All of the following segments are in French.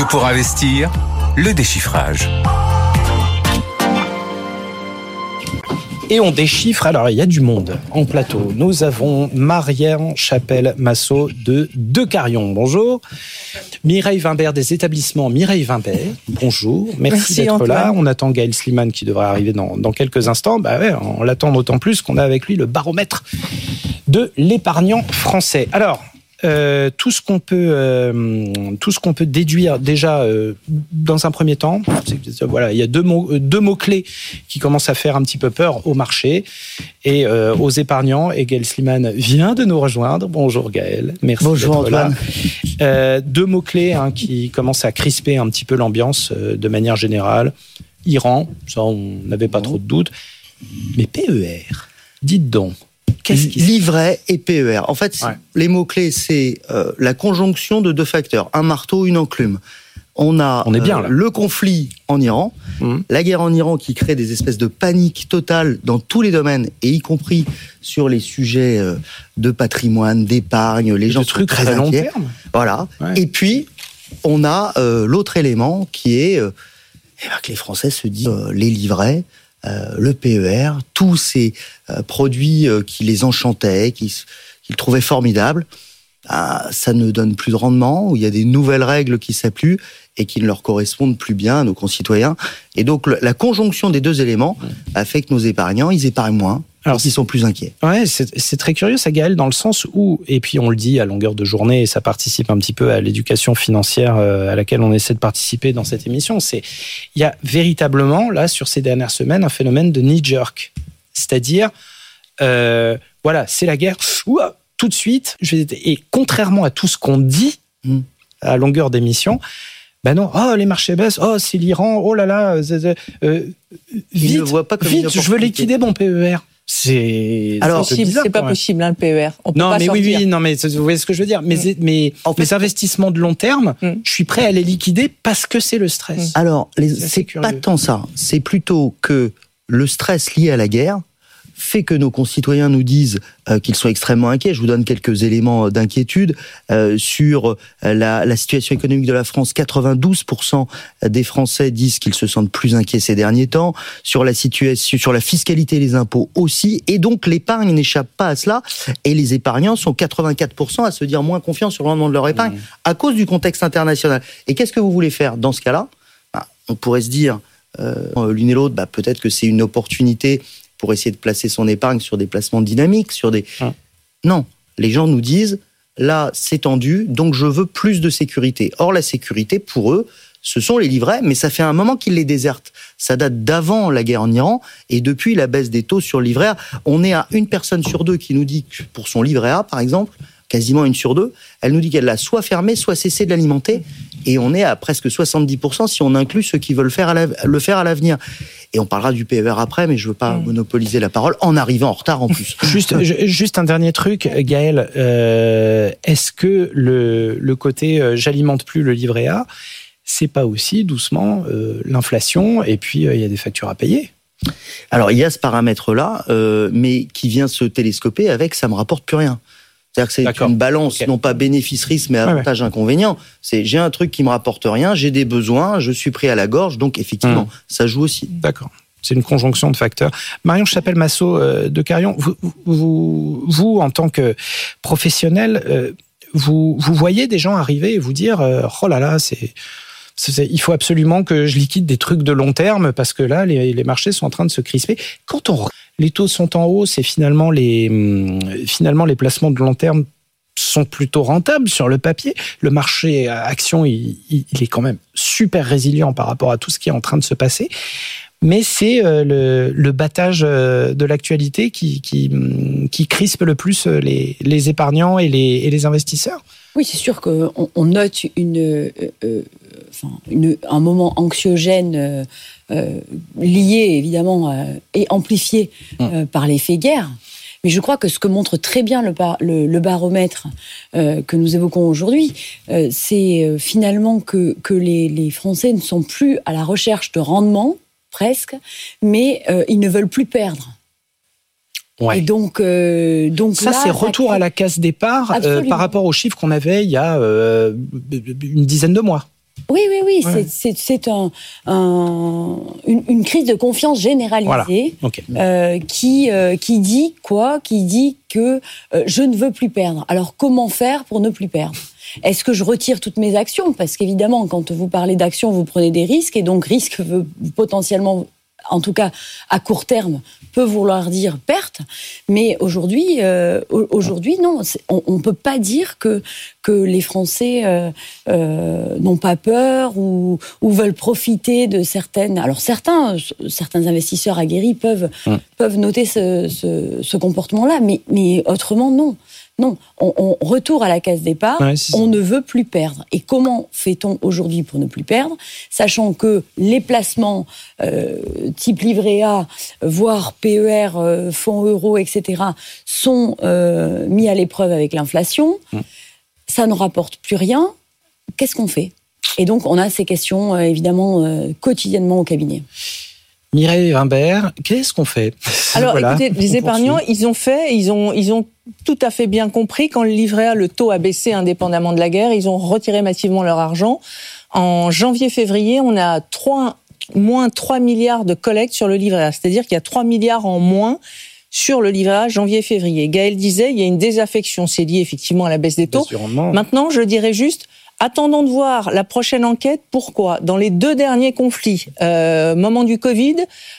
Que pour investir, le déchiffrage. Et on déchiffre, alors il y a du monde en plateau. Nous avons Marianne Chapelle-Massot de Decarion. Bonjour. Mireille Wimbert des établissements Mireille Wimbert. Bonjour. Merci d'être Antoine. là. On attend Gaël Sliman qui devrait arriver dans quelques instants. On l'attend d'autant plus qu'on a avec lui le baromètre de l'épargnant français. Alors, tout ce qu'on peut déduire déjà dans un premier temps, voilà, il y a deux mots clés qui commencent à faire un petit peu peur au marché et aux épargnants. Et Gaël Sliman vient de nous rejoindre. Bonjour Gaël, merci. Bonjour Antoine. Deux mots clés qui commencent à crisper un petit peu l'ambiance de manière générale. Iran, ça on n'avait pas trop de doutes. Mais PER, dites donc. Livret et PER. En fait, les mots-clés, c'est la conjonction de deux facteurs. Un marteau, une enclume. On est bien, là. Le conflit en Iran, la guerre en Iran qui crée des espèces de panique totale dans tous les domaines, et y compris sur les sujets de patrimoine, d'épargne, les gens sont très long inquiets. Terme. Voilà. Ouais. Et puis, on a l'autre élément qui est que les Français se disent les livrets, le PER, tous ces produits qui les enchantaient, qu'ils trouvaient formidables, ça ne donne plus de rendement, où il y a des nouvelles règles qui s'appliquent et qui ne leur correspondent plus bien à nos concitoyens. Et donc, la conjonction des deux éléments a fait que nos épargnants, ils épargnent moins. Alors, ils sont plus inquiets. Ouais, c'est très curieux, ça, Gaël, dans le sens où, et puis on le dit à longueur de journée, et ça participe un petit peu à l'éducation financière à laquelle on essaie de participer dans cette émission, il y a véritablement, là, sur ces dernières semaines, un phénomène de knee-jerk. C'est-à-dire, voilà, c'est la guerre, tout de suite, et contrairement à tout ce qu'on dit à longueur d'émission, non, les marchés baissent, c'est l'Iran, oh là là, vite, ne voient pas comme vite, une je veux liquider mon PER. C'est pas possible, le PER. On peut pas sortir. Non, mais vous voyez ce que je veux dire. Mes investissements de long terme, je suis prêt à les liquider parce que c'est le stress. Alors, c'est pas tant ça. C'est plutôt que le stress lié à la guerre fait que nos concitoyens nous disent qu'ils sont extrêmement inquiets. Je vous donne quelques éléments d'inquiétude sur la situation économique de la France. 92% des Français disent qu'ils se sentent plus inquiets ces derniers temps. Sur la situation, sur la fiscalité et les impôts aussi. Et donc l'épargne n'échappe pas à cela. Et les épargnants sont 84% à se dire moins confiants sur le rendement de leur épargne à cause du contexte international. Et qu'est-ce que vous voulez faire dans ce cas-là ? On pourrait se dire l'une et l'autre, peut-être que c'est une opportunité pour essayer de placer son épargne sur des placements dynamiques, Non, les gens nous disent, là, c'est tendu, donc je veux plus de sécurité. Or, la sécurité, pour eux, ce sont les livrets, mais ça fait un moment qu'ils les désertent. Ça date d'avant la guerre en Iran, et depuis la baisse des taux sur le livret A, on est à 1 personne sur 2 qui nous dit que pour son livret A, par exemple, quasiment 1 sur 2, elle nous dit qu'elle l'a soit fermé, soit cessé de l'alimenter, et on est à presque 70% si on inclut ceux qui veulent le faire à l'avenir. Et on parlera du PER après, mais je ne veux pas monopoliser la parole en arrivant en retard en plus. Juste un dernier truc, Gaël. Est-ce que le côté j'alimente plus le livret A, c'est pas aussi doucement l'inflation et puis il y a des factures à payer? Alors il y a ce paramètre-là, mais qui vient se télescoper avec ça me rapporte plus rien. C'est-à-dire que c'est une balance, non pas bénéfice-risque, mais avantage-inconvénient. C'est j'ai un truc qui me rapporte rien, j'ai des besoins, je suis pris à la gorge, donc effectivement, ça joue aussi. D'accord. C'est une conjonction de facteurs. Marion Chapelle-Massot de Decarion, vous, en tant que professionnel, vous voyez des gens arriver et vous dire oh là là, il faut absolument que je liquide des trucs de long terme parce que là, les marchés sont en train de se crisper. Quand les taux sont en hausse et finalement les placements de long terme sont plutôt rentables sur le papier, le marché action, il est quand même super résilient par rapport à tout ce qui est en train de se passer. Mais c'est le battage de l'actualité qui crispe le plus les épargnants et les investisseurs. Oui, c'est sûr qu'on note un moment anxiogène lié évidemment et amplifié par l'effet guerre. Mais je crois que ce que montre très bien le baromètre que nous évoquons aujourd'hui, c'est finalement que les Français ne sont plus à la recherche de rendement, presque, mais ils ne veulent plus perdre. Ouais. Et donc ça, là, c'est retour à la case départ par rapport aux chiffres qu'on avait il y a une dizaine de mois. Oui. Ouais. C'est une crise de confiance généralisée. Voilà. Okay. Qui dit quoi ? Qui dit que je ne veux plus perdre. Alors comment faire pour ne plus perdre ? Est-ce que je retire toutes mes actions ? Parce qu'évidemment, quand vous parlez d'actions, vous prenez des risques, et donc risque veut potentiellement, en tout cas à court terme, peut vouloir dire perte. Mais aujourd'hui, non. On ne peut pas dire que les Français n'ont pas peur ou veulent profiter de certaines... Alors certains investisseurs aguerris peuvent noter ce comportement-là, mais autrement, non. Non, on retourne à la case départ, on ne veut plus perdre. Et comment fait-on aujourd'hui pour ne plus perdre ? Sachant que les placements type livret A, voire PER, fonds euros, etc., sont mis à l'épreuve avec l'inflation. Ça ne rapporte plus rien. Qu'est-ce qu'on fait ? Et donc, on a ces questions, évidemment, quotidiennement au cabinet. Mireille Wimbert, qu'est-ce qu'on fait ? Alors, écoutez, les épargnants, ils ont tout à fait bien compris, quand le livret A, le taux a baissé indépendamment de la guerre, ils ont retiré massivement leur argent. En janvier-février, on a moins 3 milliards de collectes sur le livret A. C'est-à-dire qu'il y a 3 milliards en moins sur le livret A janvier-février. Gaël disait, il y a une désaffection. C'est lié effectivement à la baisse des taux. Maintenant, je dirais juste, attendons de voir la prochaine enquête. Pourquoi ? Dans les 2 derniers conflits, au moment du Covid,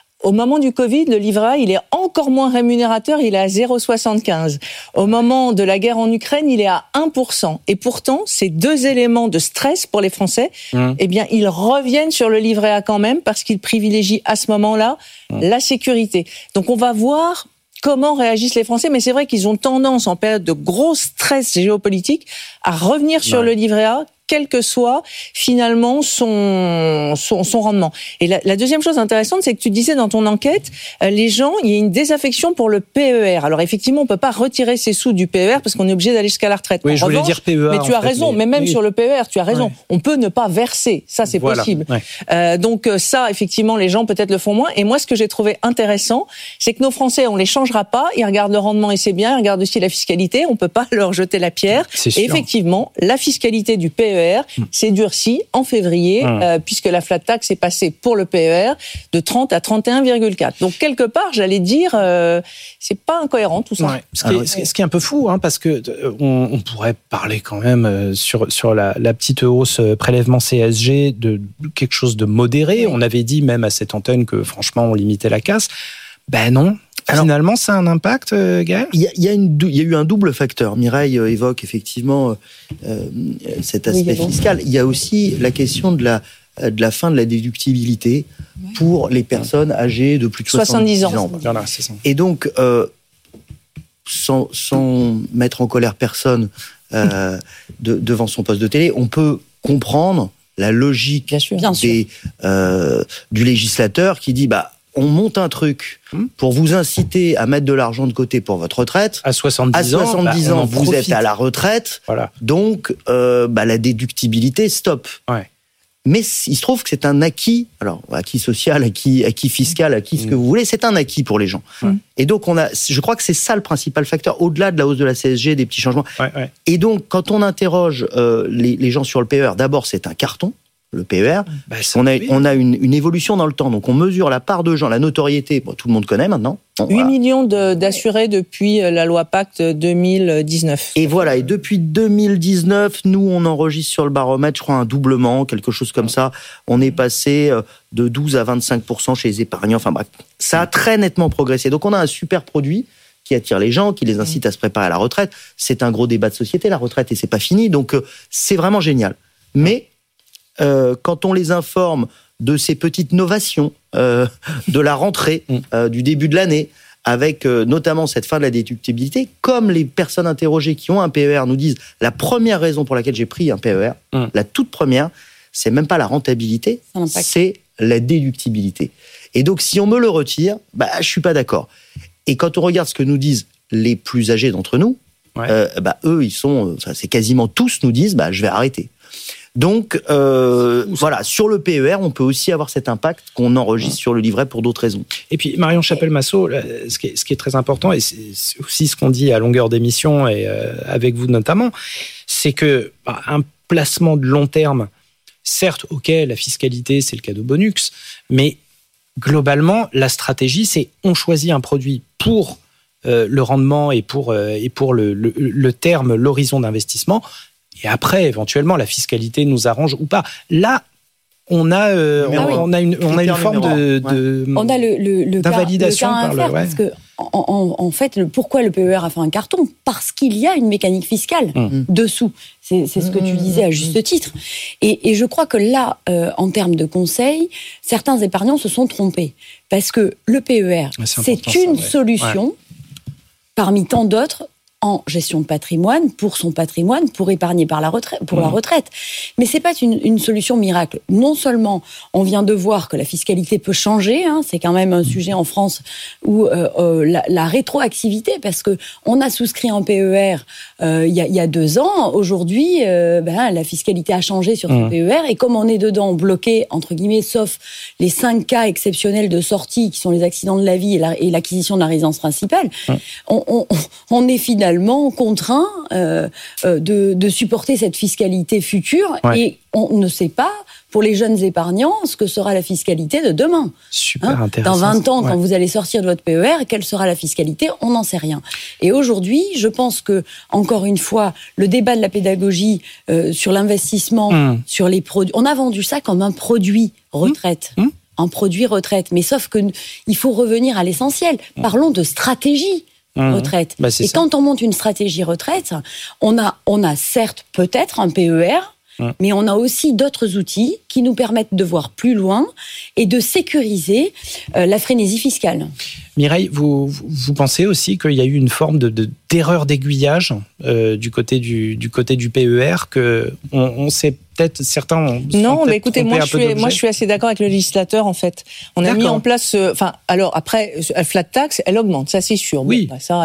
le livret A, il est encore moins rémunérateur, il est à 0,75. Au moment de la guerre en Ukraine, il est à 1%. Et pourtant, ces 2 éléments de stress pour les Français, eh bien, ils reviennent sur le livret A quand même, parce qu'ils privilégient à ce moment-là la sécurité. Donc, on va voir comment réagissent les Français, mais c'est vrai qu'ils ont tendance, en période de gros stress géopolitique, à revenir sur le livret A, quel que soit finalement son rendement. Et la deuxième chose intéressante, c'est que tu disais dans ton enquête, les gens, il y a une désaffection pour le PER. Alors effectivement, on peut pas retirer ses sous du PER parce qu'on est obligé d'aller jusqu'à la retraite. Oui, je voulais dire PEA. Mais tu as raison, mais même sur le PER, tu as raison. Ouais. On peut ne pas verser, ça c'est possible. Ouais. Donc ça, effectivement, les gens peut-être le font moins. Et moi, ce que j'ai trouvé intéressant, c'est que nos Français, on les changera pas. Ils regardent le rendement et c'est bien. Ils regardent aussi la fiscalité. On peut pas leur jeter la pierre. Et effectivement, la fiscalité du PER s'est durcie en février, puisque la flat tax est passée pour le PER de 30 à 31,4. Donc quelque part, j'allais dire, c'est pas incohérent tout ça. Ouais. Ce qui est un peu fou, parce que on pourrait parler quand même sur la petite hausse prélèvement CSG de quelque chose de modéré. On avait dit même à cette antenne que franchement on limitait la casse. Ben non. Alors, finalement, ça a un impact, Gaël ? Il y a eu un double facteur. Mireille évoque effectivement cet aspect fiscal. Il y a aussi la question de la fin de la déductibilité pour les personnes âgées de plus de 70 ans. Voilà, c'est ça. Et donc, sans mettre en colère personne devant son poste de télé, on peut comprendre la logique du législateur qui dit on monte un truc pour vous inciter à mettre de l'argent de côté pour votre retraite. À 70 ans, vous êtes à la retraite. Voilà. Donc, la déductibilité, stop. Ouais. Mais il se trouve que c'est un acquis, alors acquis social, acquis fiscal, acquis ce que vous voulez, c'est un acquis pour les gens. Et donc, je crois que c'est ça le principal facteur, au-delà de la hausse de la CSG, des petits changements. Et donc, quand on interroge les gens sur le PER, d'abord, c'est un carton. Le PER, on a une évolution dans le temps. Donc, on mesure la part de gens, la notoriété, tout le monde connaît maintenant. 8 millions d'assurés depuis la loi Pacte 2019. Et voilà, et depuis 2019, nous, on enregistre sur le baromètre, je crois, un doublement, quelque chose comme ça. On est passé de 12 à 25% chez les épargnants. Enfin bref, ça a très nettement progressé. Donc, on a un super produit qui attire les gens, qui les incite à se préparer à la retraite. C'est un gros débat de société, la retraite, et c'est pas fini. Donc, c'est vraiment génial. Mais quand on les informe de ces petites novations de la rentrée du début de l'année, avec notamment cette fin de la déductibilité, comme les personnes interrogées qui ont un PER nous disent la première raison pour laquelle j'ai pris un PER, la toute première, c'est même pas la rentabilité, c'est la déductibilité. Et donc si on me le retire, je suis pas d'accord. Et quand on regarde ce que nous disent les plus âgés d'entre nous, eux, ils sont, c'est quasiment tous nous disent, je vais arrêter. Donc, voilà, sur le PER, on peut aussi avoir cet impact qu'on enregistre sur le livret pour d'autres raisons. Et puis, Marion Chapelle-Massot, ce qui est très important, et c'est aussi ce qu'on dit à longueur d'émission, et avec vous notamment, c'est que un placement de long terme certes, ok, la fiscalité, c'est le cadeau bonus, mais globalement, la stratégie, c'est on choisit un produit pour le rendement et pour le terme, l'horizon d'investissement, et après, éventuellement, la fiscalité nous arrange ou pas. Là, on a une forme d'invalidation par le. Parce que, en fait, pourquoi le PER a fait un carton ? Parce qu'il y a une mécanique fiscale dessous. C'est ce que tu disais à juste titre. Et je crois que là, en termes de conseils, certains épargnants se sont trompés. Parce que le PER, c'est une solution parmi tant d'autres en gestion de patrimoine, pour épargner pour la retraite. Mais c'est pas une solution miracle. Non seulement on vient de voir que la fiscalité peut changer, c'est quand même un sujet en France où la rétroactivité, parce que on a souscrit un PER il y a 2 ans, aujourd'hui la fiscalité a changé sur ce PER, et comme on est dedans bloqué entre guillemets, sauf les 5 cas exceptionnels de sortie qui sont les accidents de la vie et l'acquisition de la résidence principale, on est finalement contraint de supporter cette fiscalité future, et on ne sait pas, pour les jeunes épargnants, ce que sera la fiscalité de demain. Super intéressant. Dans 20 ans, quand vous allez sortir de votre PER, quelle sera la fiscalité ? On n'en sait rien. Et aujourd'hui, je pense que, encore une fois, le débat de la pédagogie sur l'investissement, sur les produits, on a vendu ça comme un produit retraite. Un produit retraite. Mais sauf qu'il faut revenir à l'essentiel. Parlons de stratégie retraite. Et quand on monte une stratégie retraite, on a certes peut-être un PER, mais on a aussi d'autres outils qui nous permettent de voir plus loin et de sécuriser la frénésie fiscale. Mireille, vous pensez aussi qu'il y a eu une forme d'erreur d'aiguillage du côté du PER, que on s'est peut-être certains. Non, mais écoutez, moi je suis assez d'accord avec le législateur en fait. On a mis en place, alors après, la flat tax, elle augmente, ça c'est sûr. Oui. Bon, ça,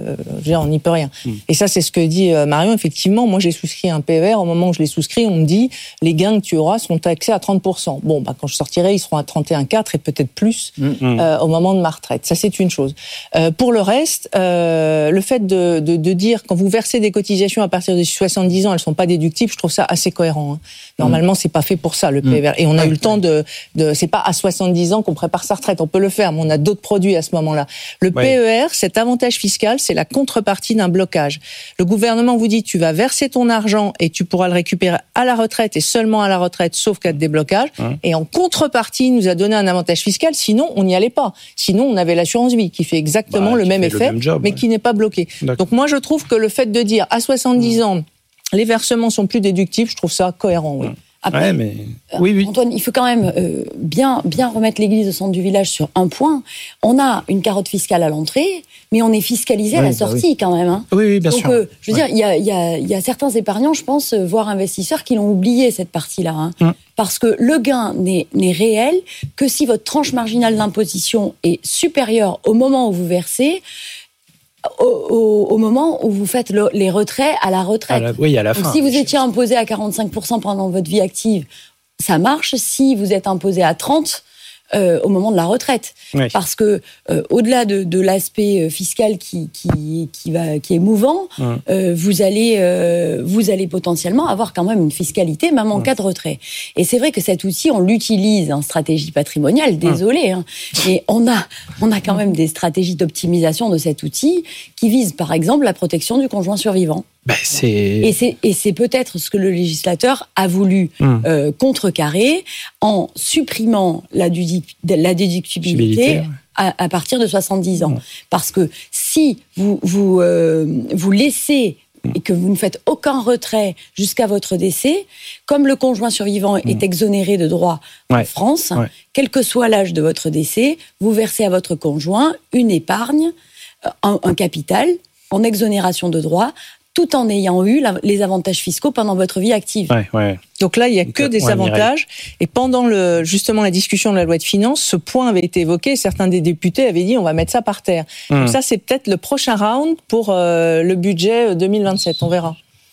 on n'y peut rien. Et ça, c'est ce que dit Marion. Effectivement, moi j'ai souscrit un PER. Au moment où je l'ai souscrit, on me dit les gains que tu auras seront taxés à 30%. Bon, quand je sortirai, ils seront à 31,4 et peut-être plus au moment de ma retraite. Ça, c'est une chose. Pour le reste, le fait de dire quand vous versez des cotisations à partir de 70 ans, elles sont pas déductibles, je trouve ça assez cohérent. Normalement, c'est pas fait pour ça, le PER. Et on a eu le temps c'est pas à 70 ans qu'on prépare sa retraite. On peut le faire, mais on a d'autres produits à ce moment-là. Le PER, cet avantage fiscal, c'est la contrepartie d'un blocage. Le gouvernement vous dit, tu vas verser ton argent et tu pourras le récupérer à la retraite et seulement à la retraite, sauf cas de déblocage. Et en contrepartie, il nous a donné un avantage fiscal. Sinon, on n'y allait pas. Sinon, on avait l'assurance vie qui fait exactement le même effet, mais qui n'est pas bloqué. Donc moi, je trouve que le fait de dire à 70 ans, les versements sont plus déductibles, je trouve ça cohérent. Oui. Après, oui. Antoine, il faut quand même bien remettre l'église au centre du village sur un point. On a une carotte fiscale à l'entrée, mais on est fiscalisé à la sortie quand même. Oui, bien sûr. Donc, je veux dire, il y a certains épargnants, je pense, voire investisseurs, qui l'ont oublié cette partie-là. Parce que le gain n'est réel que si votre tranche marginale d'imposition est supérieure au moment où vous versez, au moment où vous faites les retraits à la retraite. À la fin. Donc, si vous étiez imposé à 45% pendant votre vie active, ça marche. Si vous êtes imposé à 30%, au moment de la retraite. Parce que au-delà de l'aspect fiscal qui est mouvant, vous allez potentiellement avoir quand même une fiscalité, même en cas de retrait. Et c'est vrai que cet outil, on l'utilise en stratégie patrimoniale, désolé, mais on a quand même des stratégies d'optimisation de cet outil qui visent, par exemple, la protection du conjoint survivant. Et c'est peut-être ce que le législateur a voulu contrecarrer en supprimant la déductibilité à partir de 70 ans. Parce que si vous laissez et que vous ne faites aucun retrait jusqu'à votre décès, comme le conjoint survivant est exonéré de droits en France, quel que soit l'âge de votre décès, vous versez à votre conjoint une épargne, un capital en exonération de droits, tout en ayant eu les avantages fiscaux pendant votre vie active. Donc là, il n'y a que des avantages. Et pendant justement la discussion de la loi de finances, ce point avait été évoqué. Certains des députés avaient dit on va mettre ça par terre. Donc ça, c'est peut-être le prochain round pour le budget 2027. On verra.